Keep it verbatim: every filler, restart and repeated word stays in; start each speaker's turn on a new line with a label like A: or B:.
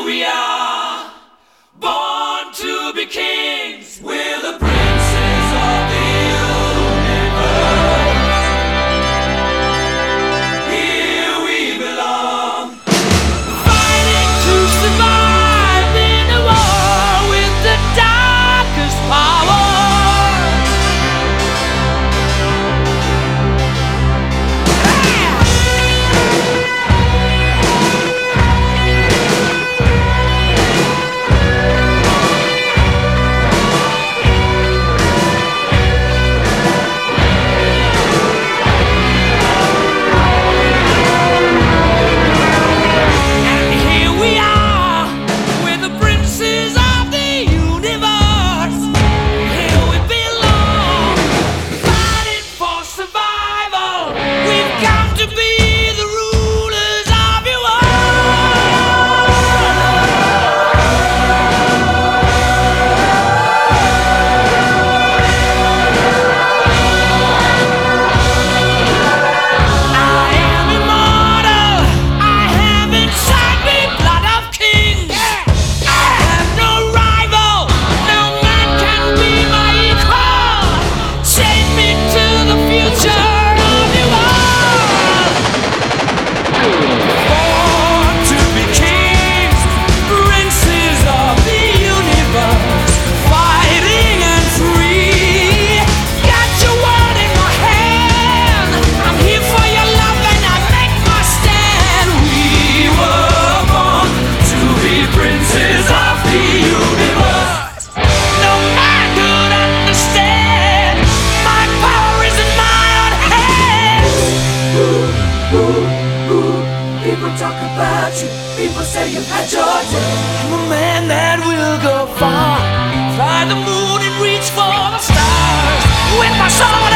A: here we are, born to be kings. We're the princes of the universe. Here we belong, fighting to survive in a war with the darkest power. People talk about you, people say you've had your day. I'm a man that will go far, fly the moon and reach for the stars with my soul.